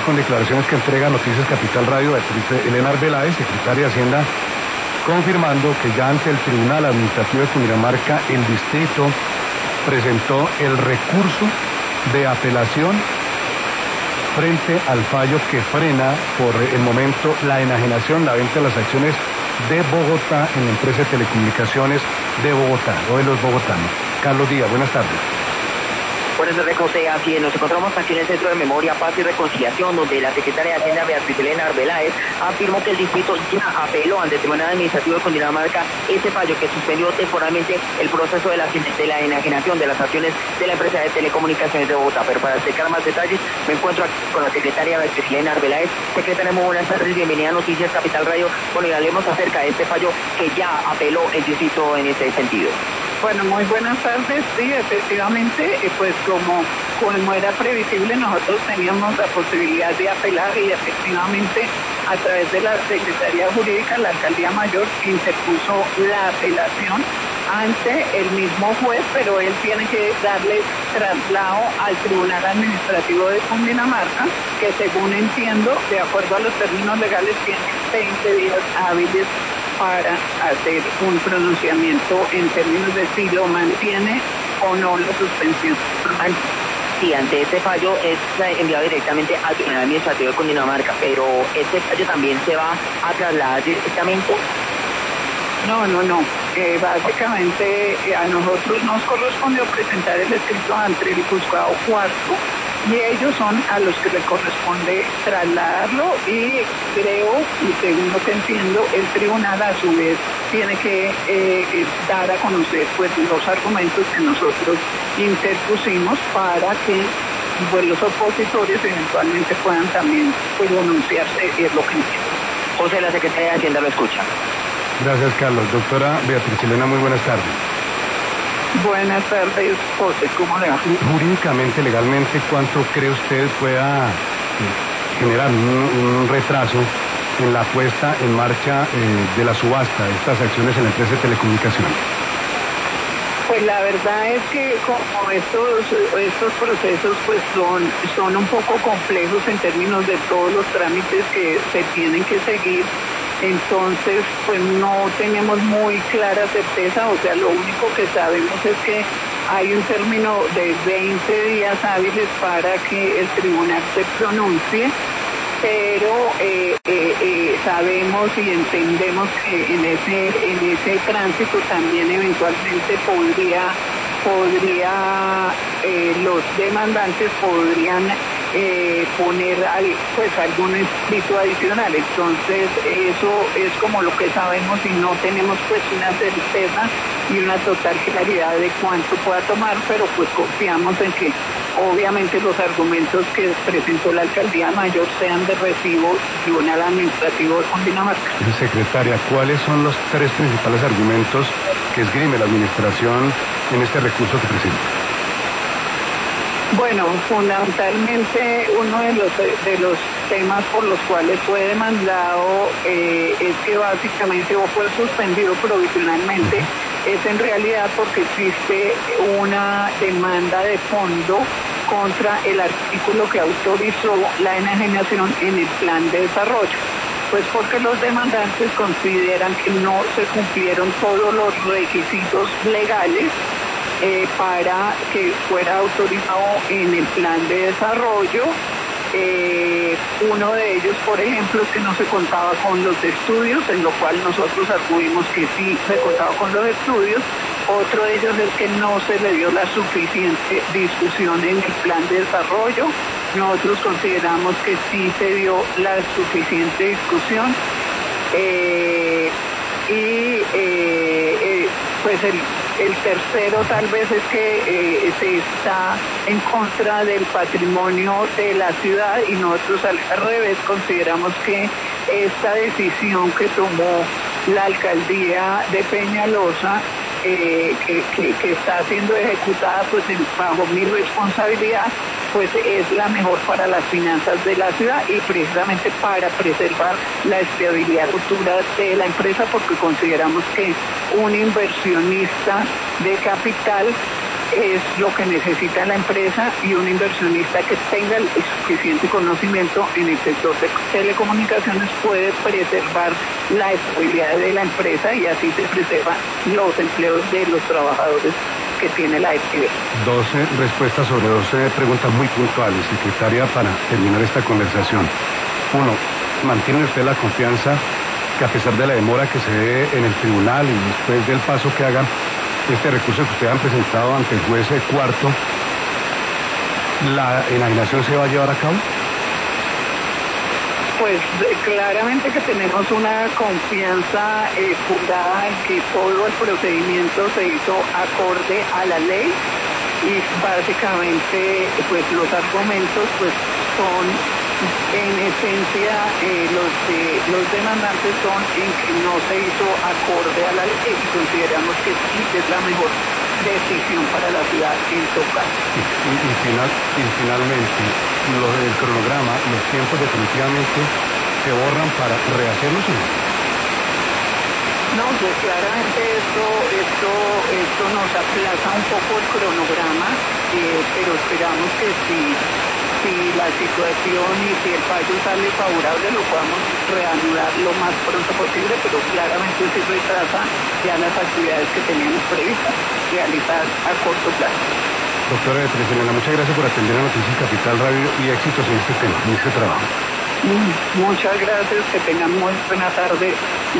pues con declaraciones que entrega Noticias Capital Radio, Beatriz Elena Arbeláez, secretaria de Hacienda, confirmando que ya ante el Tribunal Administrativo de Cundinamarca el distrito presentó el recurso de apelación frente al fallo que frena por el momento la enajenación, la venta de las acciones de Bogotá en la empresa de telecomunicaciones de Bogotá o de los bogotanos. Carlos Díaz, buenas tardes. Buenas tardes, José. Así es, nos encontramos aquí en el Centro de Memoria, Paz y Reconciliación, donde la secretaria de Hacienda, Beatriz Elena Arbeláez, afirmó que el distrito ya apeló ante el Tribunal Administrativo de Cundinamarca ese fallo que suspendió temporalmente el proceso de la enajenación de las acciones de la empresa de telecomunicaciones de Bogotá. Pero para explicar más detalles, me encuentro aquí con la secretaria Beatriz Elena Arbeláez. Secretaria, muy buenas tardes, bienvenida a Noticias Capital Radio. Bueno, y hablemos acerca de este fallo que ya apeló el distrito en este sentido. Bueno, muy buenas tardes. Sí, efectivamente, pues como era previsible, nosotros teníamos la posibilidad de apelar y efectivamente a través de la Secretaría Jurídica, la Alcaldía Mayor interpuso la apelación ante el mismo juez, pero él tiene que darle traslado al Tribunal Administrativo de Cundinamarca, que según entiendo, de acuerdo a los términos legales, tiene 20 días hábiles para hacer un pronunciamiento en términos de si lo mantiene o no la suspensión. Sí, ante este fallo es enviado directamente al Tribunal Administrativo de Cundinamarca, pero este fallo también se va a trasladar directamente. No. Básicamente a nosotros nos correspondió presentar el escrito ante el juzgado cuarto y ellos son a los que le corresponde trasladarlo y creo, y según lo que entiendo, el tribunal a su vez tiene que dar a conocer pues los argumentos que nosotros interpusimos para que pues, los opositores eventualmente puedan también pues, pronunciarse, es lo que entiendo. José, la Secretaría de Hacienda lo escucha. Gracias, Carlos. Doctora Beatriz Elena, muy buenas tardes. Buenas tardes, José, ¿cómo le va? Jurídicamente, legalmente, ¿cuánto cree usted pueda generar un retraso en la puesta en marcha de la subasta de estas acciones en la empresa de telecomunicaciones? Pues la verdad es que como estos procesos pues son un poco complejos en términos de todos los trámites que se tienen que seguir. Entonces, pues no tenemos muy clara certeza, o sea, lo único que sabemos es que hay un término de 20 días hábiles para que el tribunal se pronuncie, pero sabemos y entendemos que en ese tránsito también eventualmente los demandantes podrían poner pues algún escrito adicional. Entonces eso es como lo que sabemos y no tenemos pues una certeza y una total claridad de cuánto pueda tomar, pero pues confiamos en que obviamente los argumentos que presentó la Alcaldía Mayor sean de recibo Tribunal Administrativo de Cundinamarca. Secretaria, ¿cuáles son los tres principales argumentos que esgrime la Administración en este recurso que presenta? Bueno, fundamentalmente uno de los temas por los cuales fue demandado es que básicamente o fue suspendido provisionalmente, es en realidad porque existe una demanda de fondo contra el artículo que autorizó la enajenación en el plan de desarrollo. Pues porque los demandantes consideran que no se cumplieron todos los requisitos legales para que fuera autorizado en el plan de desarrollo. Uno de ellos, por ejemplo, es que no se contaba con los estudios, en lo cual nosotros arguimos que sí se contaba con los estudios. Otro de ellos es que no se le dio la suficiente discusión en el plan de desarrollo. Nosotros consideramos que sí se dio la suficiente discusión. Pues el tercero tal vez es que se está en contra del patrimonio de la ciudad y nosotros al revés consideramos que esta decisión que tomó la alcaldía de Peñalosa que está siendo ejecutada pues bajo mi responsabilidad, pues es la mejor para las finanzas de la ciudad y precisamente para preservar la estabilidad futura de la empresa, porque consideramos que un inversionista de capital es lo que necesita la empresa y un inversionista que tenga el suficiente conocimiento en el sector de telecomunicaciones puede preservar la estabilidad de la empresa y así se preservan los empleos de los trabajadores que tiene la EPB. 12 respuestas sobre 12 preguntas muy puntuales, secretaria, para terminar esta conversación. 1. ¿Mantiene usted la confianza que a pesar de la demora que se dé en el tribunal y después del paso que hagan este recurso que ustedes han presentado ante el juez cuarto, la enajenación se va a llevar a cabo? Pues claramente que tenemos una confianza fundada en que todo el procedimiento se hizo acorde a la ley y básicamente pues los argumentos pues son en esencia los demandantes son en que no se hizo acorde a la ley y consideramos que sí es la mejor decisión para la ciudad en tocar. Y finalmente, el cronograma, los tiempos definitivamente se borran para rehacerlos. No, pues claramente esto nos aplaza un poco el cronograma, pero esperamos que si la situación y si el fallo sale favorable lo podamos reanudar lo más pronto posible, pero claramente se retrasa ya las actividades que teníamos previstas realizar a corto plazo. Doctora Beatriz Elena, muchas gracias por atender a Noticias Capital Radio y éxitos en este tema, en este trabajo. Muchas gracias, que tengan muy buena tarde.